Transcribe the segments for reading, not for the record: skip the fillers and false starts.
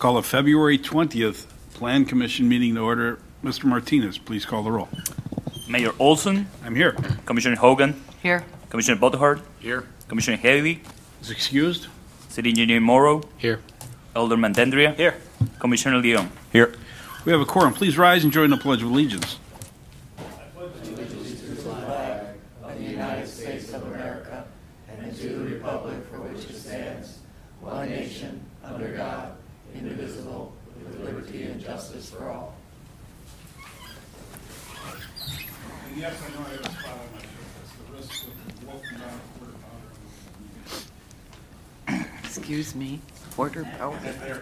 Call a February 20th Plan Commission meeting to order. Mr. Martinez, please call the roll. Mayor Olson, I'm here. Commissioner Hogan, Here. Commissioner Butterhart, Here. Commissioner Haley, Is excused? City Engineer Morrow, Here. Alderman Dendria, Here. Commissioner Leon. Here. We have a quorum. Please rise and join the Pledge of Allegiance. Yes, I know I have a spot on my shirt. That's the risk of walking down a quarter pounder. Excuse me. Quarter powder.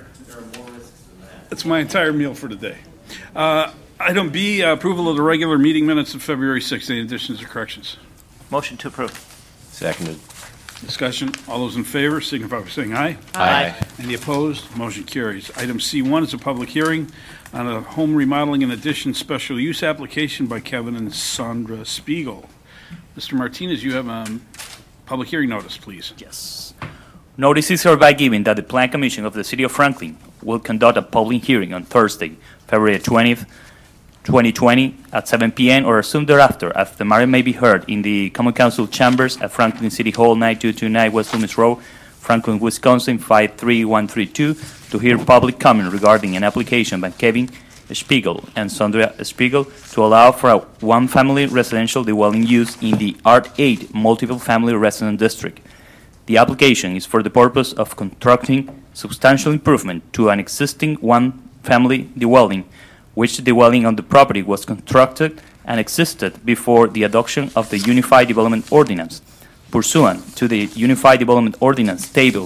That's my entire meal for today. Item B, approval of the regular meeting minutes of February 6th. Any additions or corrections? Motion to approve. Seconded. Discussion. All those in favor signify by saying aye. Aye. Any opposed? Motion carries. Item C1 is a public hearing on a home remodeling and addition special use application by Kevin and Sandra Spiegel. Mr. Martinez, you have a public hearing notice, please. Yes. Notice is hereby given that the Plan Commission of the City of Franklin will conduct a public hearing on Thursday, February 20th, 2020 at 7 p.m. or as soon thereafter, as the matter may be heard in the Common Council Chambers at Franklin City Hall, 9229 West Loomis Road, Franklin, Wisconsin, 53132, to hear public comment regarding an application by Kevin Spiegel and Sandra Spiegel to allow for a one-family residential dwelling use in the R8 multiple family residence district. The application is for the purpose of constructing substantial improvement to an existing one-family dwelling, which the dwelling on the property was constructed and existed before the adoption of the Unified Development Ordinance, pursuant to the Unified Development Ordinance Table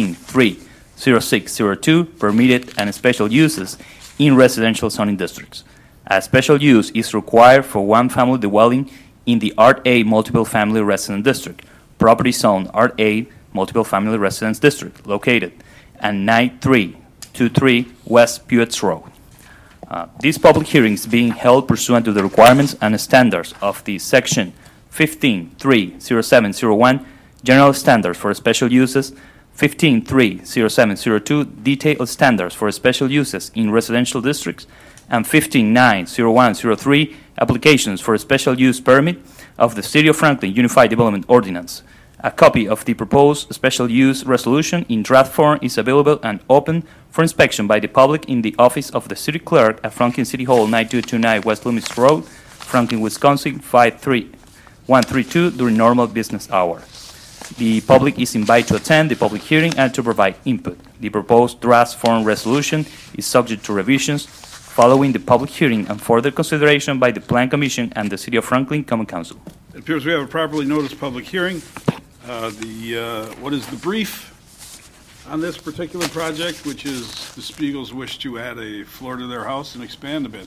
15.3.0602, permitted and special uses in residential zoning districts. A special use is required for one-family dwelling in the R8 multiple family residence district, property zone R8 multiple family residence district, located at 9323 West Puetz Road. This public hearing is being held pursuant to the requirements and standards of the Section 15.3.0701 General Standards for Special Uses, 15.3.0702 Detailed Standards for Special Uses in Residential Districts, and 15.9.0103 Applications for a Special Use Permit of the City of Franklin Unified Development Ordinance. A copy of the proposed special use resolution in draft form is available and open for inspection by the public in the office of the City Clerk at Franklin City Hall, 9229 West Loomis Road, Franklin, Wisconsin, 53132 during normal business hours. The public is invited to attend the public hearing and to provide input. The proposed draft form resolution is subject to revisions following the public hearing and further consideration by the Plan Commission and the City of Franklin Common Council. It appears we have a properly noticed public hearing. What is the brief on this particular project, which is the Spiegels wish to add a floor to their house and expand a bit?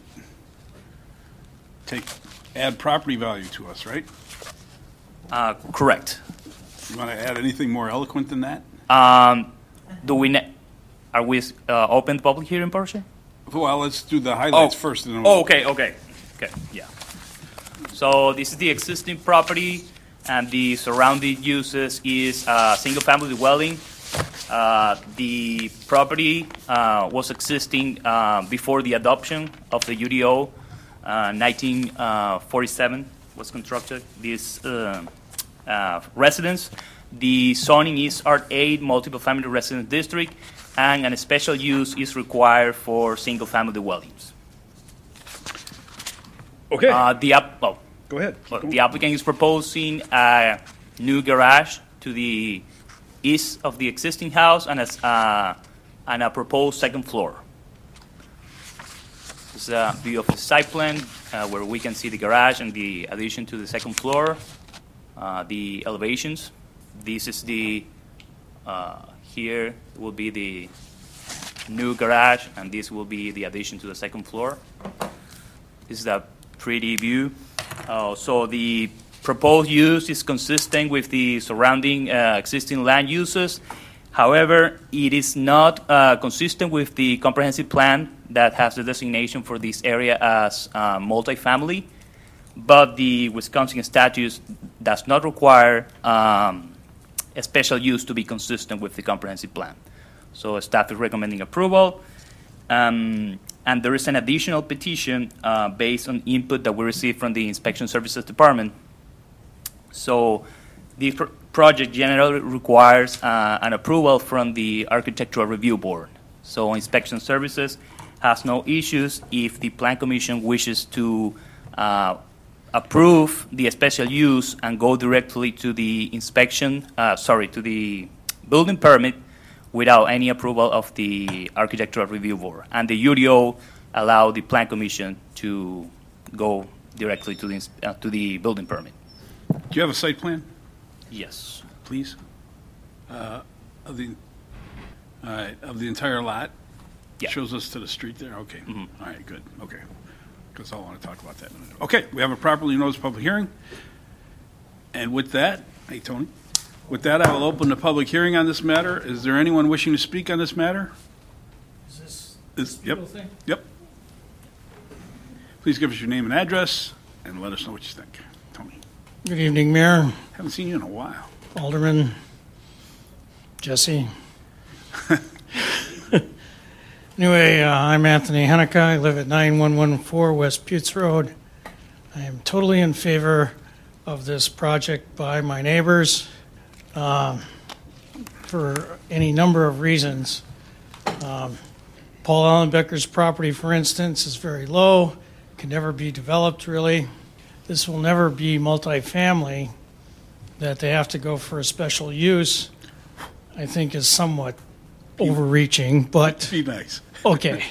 Add property value to us, right? Correct. You want to add anything more eloquent than that? Are we open the public hearing portion? Well, let's do the highlights first. And then Okay, yeah. So this is the existing property, and the surrounding uses is a single-family dwelling. The property was existing before the adoption of the UDO. 1947 was constructed this residence. The zoning is R8 multiple family residence district, and a special use is required for single-family dwellings. Okay. Go ahead. The applicant is proposing a new garage to the east of the existing house and a proposed second floor. This is a view of the site plan where we can see the garage and the addition to the second floor, the elevations. This is here will be the new garage, and this will be the addition to the second floor. This is a pretty view. So the proposed use is consistent with the surrounding existing land uses. However, it is not consistent with the comprehensive plan that has the designation for this area as multifamily, but the Wisconsin statute does not require a special use to be consistent with the comprehensive plan. So staff is recommending approval. And there is an additional petition based on input that we received from the Inspection Services Department. So the project generally requires an approval from the Architectural Review Board. So Inspection Services has no issues if the Plan Commission wishes to approve the special use and go directly to the to the building permit without any approval of the Architectural Review Board. And the UDO allow the Plan Commission to go directly to the building permit. Do you have a site plan, Yes. please? Of the, all right, of the entire lot? Yeah. Shows us to the street there? Okay. Mhm. All right, good, okay. Because I want to talk about that in a minute. Okay, we have a properly noticed public hearing. And with that, hey, Tony, with that, I will open the public hearing on this matter. Is there anyone wishing to speak on this matter? Is this Yep, Spiegel thing? yep. Please give us your name and address and let us know what you think. Tony, Good evening, Mayor, haven't seen you in a while. Alderman, Jesse. Anyway, I'm Anthony Hennica. I live at 9114 West Putz Road. I am totally in favor of this project by my neighbors for any number of reasons. Paul Allenbecker's property, for instance, is very low, can never be developed really. This will never be multifamily, that they have to go for a special use, I think is somewhat overreaching, but Be nice. okay.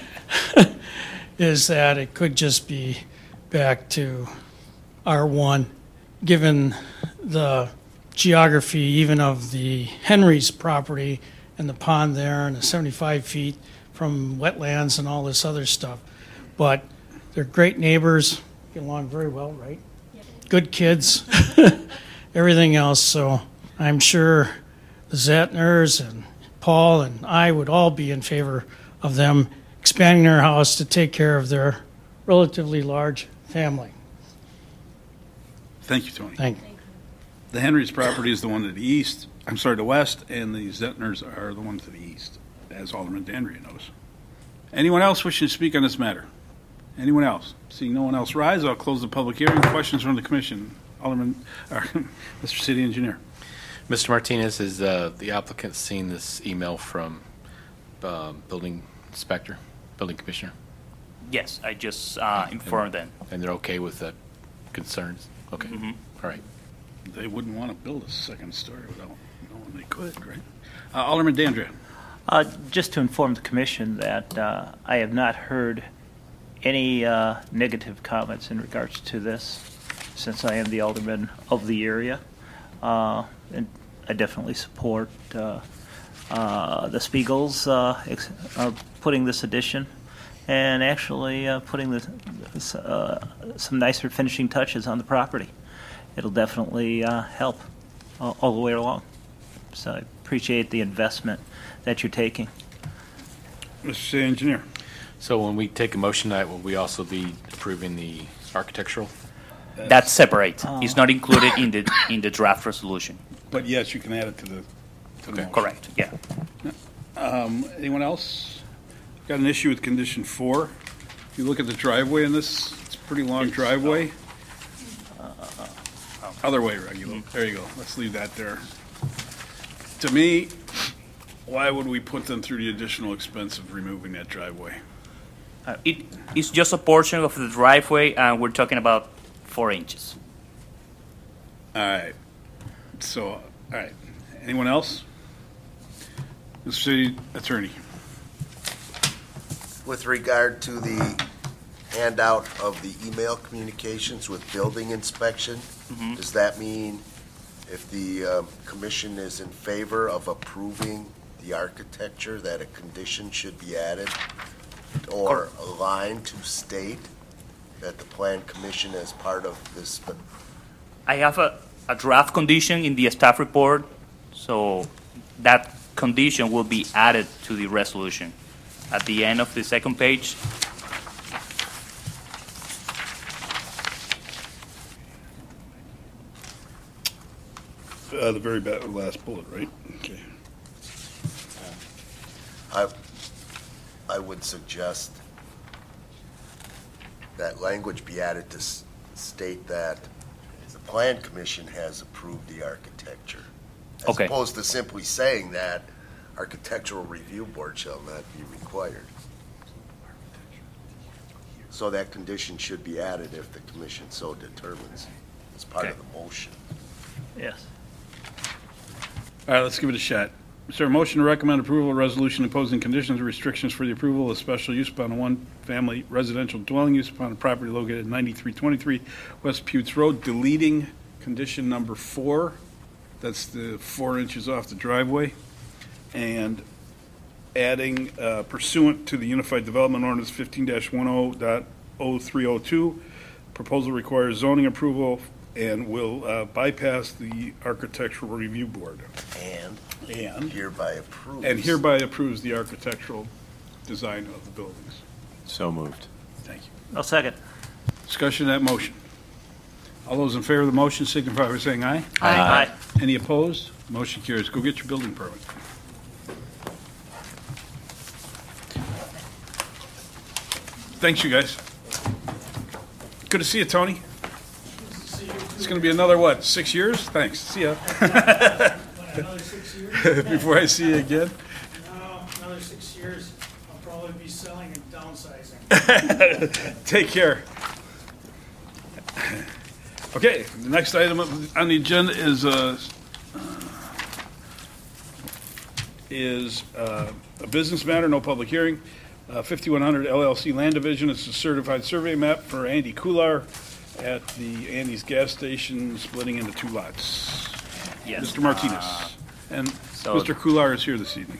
Is that it could just be back to R1, given the geography even of the Henry's property and the pond there and the 75 feet from wetlands and all this other stuff. But they're great neighbors, get along very well, right? Good kids, everything else. So I'm sure the Zettners and Paul and I would all be in favor of them expanding their house to take care of their relatively large family. Thank you, Tony. Thank you. The Henry's property is the one to the east, I'm sorry, the west, and the Zettners are the ones to the east, as Alderman Dandria knows. Anyone else wishing to speak on this matter? Anyone else? Seeing no one else rise, I'll close the public hearing. Questions from the commission? Alderman, Mr. City Engineer. Mr. Martinez, has the applicant seen this email from building inspector, building commissioner, Yes, I just informed them. and they're okay with the concerns? Okay, Mhm. all right. They wouldn't want to build a second story without knowing they could, right? Alderman Dandria. Just to inform the commission that I have not heard any negative comments in regards to this, since I am the alderman of the area. And I definitely support the Spiegels putting this addition and actually putting some nicer finishing touches on the property. It'll definitely help all the way along. So I appreciate the investment that you're taking. Mr. City Engineer. So when we take a motion tonight, will we also be approving the architectural? That's separate. It's not included in the draft resolution. But yes, you can add it to the motion. Correct, yeah. Anyone else? Got an issue with condition 4. If you look at the driveway in this, it's a pretty long driveway. Other way, Regulo. There you go. Let's leave that there. To me, why would we put them through the additional expense of removing that driveway? It's just a portion of the driveway, and we're talking about 4 inches. All right. So, all right. Anyone else? Mr. City Attorney. With regard to the handout of the email communications with building inspection, does that mean if the commission is in favor of approving the architecture, that a condition should be added or a line to state that the plan commission as part of this? I have a draft condition in the staff report, so that condition will be added to the resolution. At the end of the second page, The very last bullet, right? Okay. I would suggest that language be added to state that the Plan Commission has approved the architecture. As Okay. opposed to simply saying that Architectural Review Board shall not be required. So that condition should be added if the commission so determines. It's part of Okay. the motion. Yes. All right, let's give it a shot. Is there a motion to recommend approval of resolution imposing conditions and restrictions for the approval of special use upon a one-family residential dwelling use upon a property located at 9323 West Putes Road, deleting condition number 4, that's the 4 inches off the driveway, and adding pursuant to the Unified Development Ordinance 15-10.0302, proposal requires zoning approval and will bypass the Architectural Review Board. And And hereby approves. approves the architectural design of the buildings. So moved. Thank you. I'll second. Discussion of that motion. All those in favor of the motion signify by saying aye. Aye. Any opposed? Motion carries. Go get your building permit. Thanks, you guys. Good to see you, Tony. It's going to be another, 6 years? Thanks. See ya. Another 6 years? Before I see you again. No, another 6 years, I'll probably be selling and downsizing. Take care. Okay, the next item on the agenda is a business matter, no public hearing. 5100 LLC Land Division. It's a certified survey map for Andy Kular at the Andy's gas station, splitting into 2 lots. Yes. Mr. Martinez. And so- Mr. Kular is here this evening.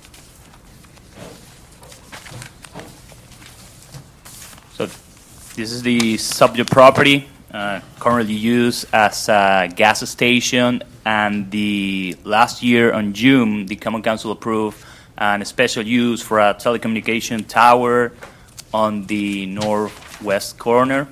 So this is the subject property currently used as a gas station, and the last year on June, the Common Council approved a special use for a telecommunication tower on the northwest corner.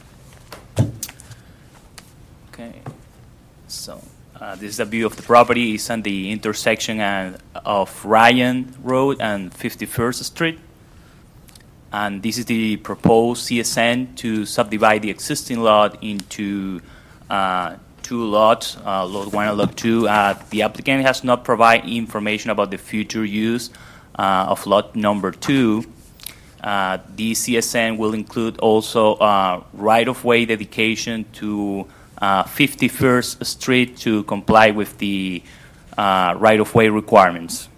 Okay, so this is a view of the property. It's on the intersection of Ryan Road and 51st Street. And this is the proposed CSN to subdivide the existing lot into 2 lots, Lot 1 and Lot 2. The applicant has not provided information about the future use of Lot number 2. The CSN will include also right-of-way dedication to 51st Street to comply with the right-of-way requirements.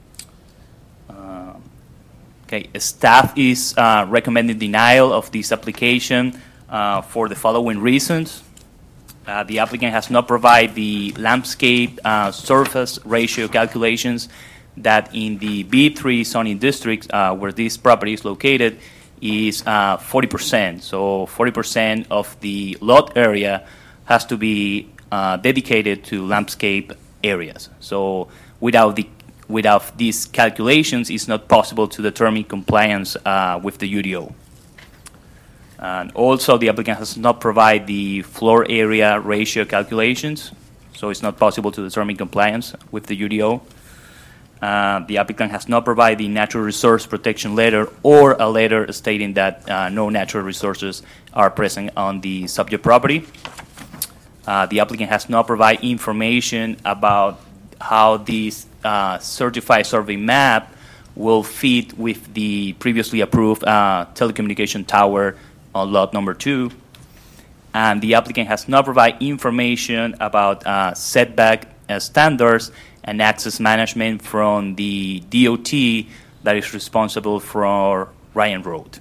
Okay, staff is recommending denial of this application for the following reasons. The applicant has not provided the landscape surface ratio calculations that in the B3 zoning district where this property is located is 40%. So 40% of the lot area has to be dedicated to landscape areas. So without these calculations, it's not possible to determine compliance with the UDO. And also, the applicant has not provided the floor area ratio calculations, so it's not possible to determine compliance with the UDO. The applicant has not provided the natural resource protection letter or a letter stating that no natural resources are present on the subject property. The applicant has not provided information about how this certified survey map will fit with the previously approved telecommunication tower on lot number 2. And the applicant has not provided information about setback standards and access management from the DOT that is responsible for Ryan Road.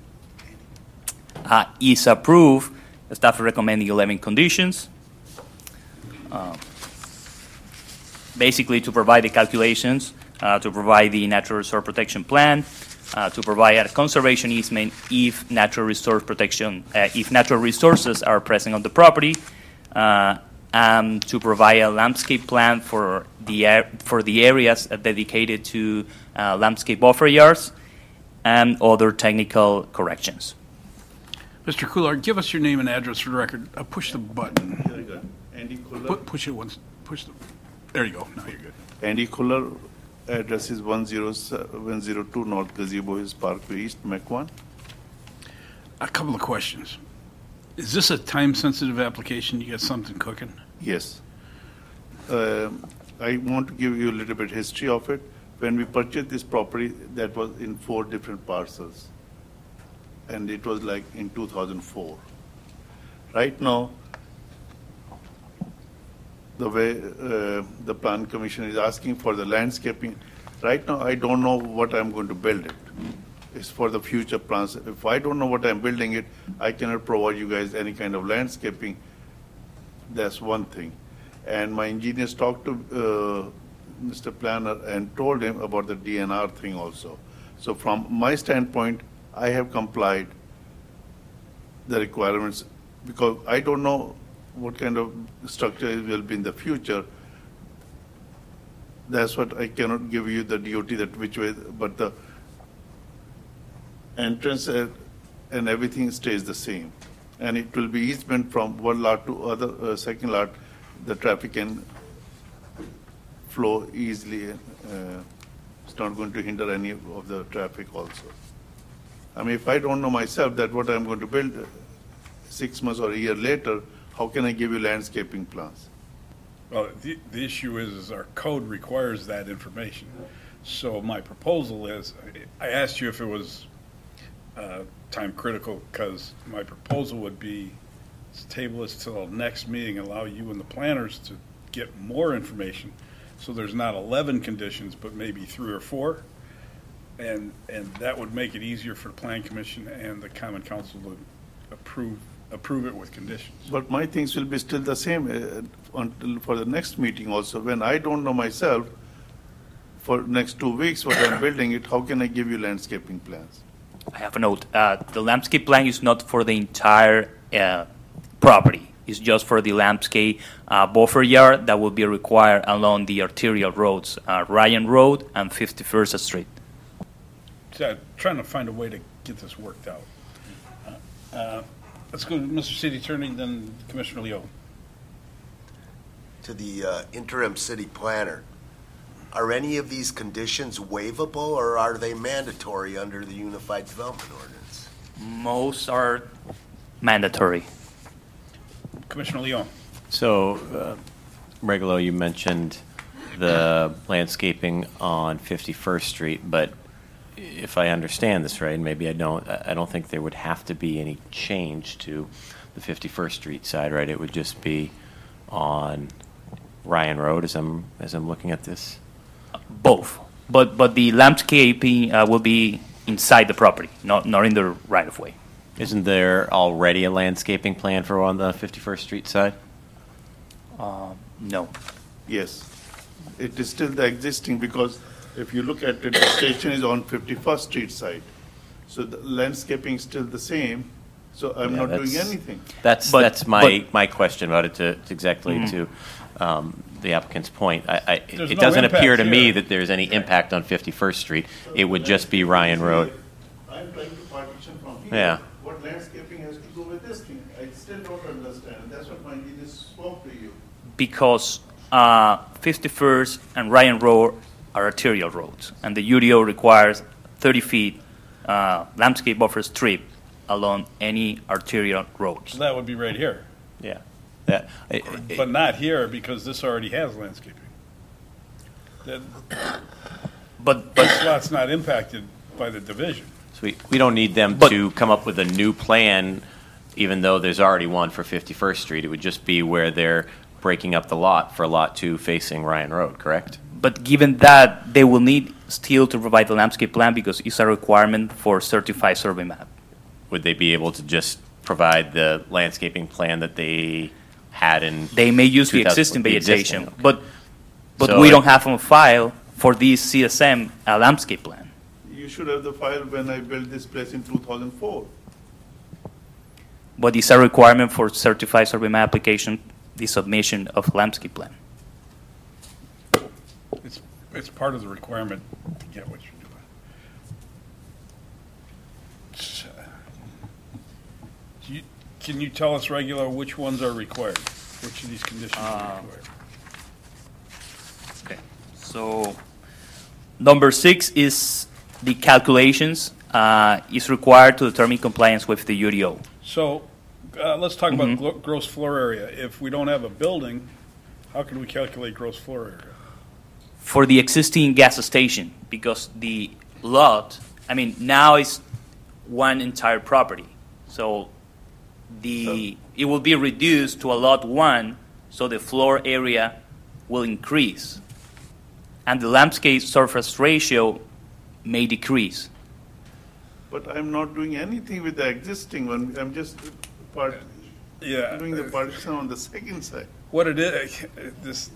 Is approved, staff recommending 11 conditions. Basically, to provide the calculations, to provide the natural resource protection plan, to provide a conservation easement if natural resource protection, if natural resources are present on the property, and to provide a landscape plan for the areas dedicated to landscape buffer yards and other technical corrections. Mr. Kular, give us your name and address for the record. Push the button. Very good. Andy Kuller. Push it once. Push the. There you go. Now you're good. Andy Kuller, address is 10702 North Gazebo Hills Parkway East, Mequon. A couple of questions. Is this a time-sensitive application? You got something cooking? Yes. I want to give you a little bit history of it. When we purchased this property, that was in 4 different parcels. And it was like in 2004. Right now, the way the Plan Commission is asking for the landscaping, right now I don't know what I'm going to build it. It's for the future plans. If I don't know what I'm building it, I cannot provide you guys any kind of landscaping. That's one thing. And my engineers talked to Mr. Planner and told him about the DNR thing also. So from my standpoint, I have complied the requirements because I don't know what kind of structure it will be in the future. That's what I cannot give you the DOT that which way, but the entrance and everything stays the same. And it will be easement from one lot to other, second lot, the traffic can flow easily. It's not going to hinder any of the traffic also. I mean, if I don't know myself that what I'm going to build 6 months or a year later, how can I give you landscaping plans? Well, the issue is our code requires that information. So my proposal is, I asked you if it was time critical, because my proposal would be to table this till the next meeting, allow you and the planners to get more information. So there's not 11 conditions, but maybe 3 or 4. And that would make it easier for the Plan Commission and the Common Council to approve it with conditions. But my things will be still the same until for the next meeting also. When I don't know myself for next 2 weeks what I'm building it, how can I give you landscaping plans? I have a note. The landscape plan is not for the entire property. It's just for the landscape buffer yard that will be required along the arterial roads, Ryan Road and 51st Street. So trying to find a way to get this worked out. Let's go to Mr. City Attorney, then Commissioner Leo. To the interim city planner, are any of these conditions waivable or are they mandatory under the Unified Development Ordinance? Most are mandatory. Commissioner Leo. So, Regalo, you mentioned the landscaping on 51st Street, but if I understand this right, maybe I don't think there would have to be any change to the 51st Street side, right? It would just be on Ryan Road as I'm looking at this. Both, but the landscaping will be inside the property, not in the right of way. Isn't there already a landscaping plan for on the 51st Street side? No. Yes, it is still the existing because if you look at it, the station is on 51st Street side. So the landscaping is still the same, so I'm not doing anything. That's my question about it to exactly to the applicant's point. It doesn't appear to me that there's any impact on 51st Street. It would just be Ryan Road. I'm trying to partition from here. Yeah. What landscaping has to do with this thing? I still don't understand, and that's what my engineers spoke to you. Because 51st and Ryan Road are arterial roads, and the UDO requires 30 feet landscape buffer strip along any arterial roads. So that would be right here. Yeah. But not here because this already has landscaping. But This lot's not impacted by the division. So we don't need them to come up with a new plan, even though there's already one for 51st Street. It would just be where they're breaking up the lot for Lot 2 facing Ryan Road, correct? But given that, they will need still to provide the landscape plan because it's a requirement for certified survey map. Would they be able to just provide the landscaping plan that they had in? They may use the 2000 existing the vegetation, existing, but So we it- don't have on file for this CSM a landscape plan. You should have the file when I built this place in 2004. But it's a requirement for certified survey map application, the submission of landscape plan. It's part of the requirement to get what you're doing. Can you tell us, Regular, which ones are required? Which of these conditions are required? Okay, so Number 6 is the calculations is required to determine compliance with the UDO. So let's talk about gross floor area. If we don't have a building, how can we calculate gross floor area? For the existing gas station, because the lot, now it's one entire property. So it will be reduced to a lot 1, so the floor area will increase. And the landscape surface ratio may decrease. But I'm not doing anything with the existing one. I'm just Yeah. doing the partition on the second side. What it is, this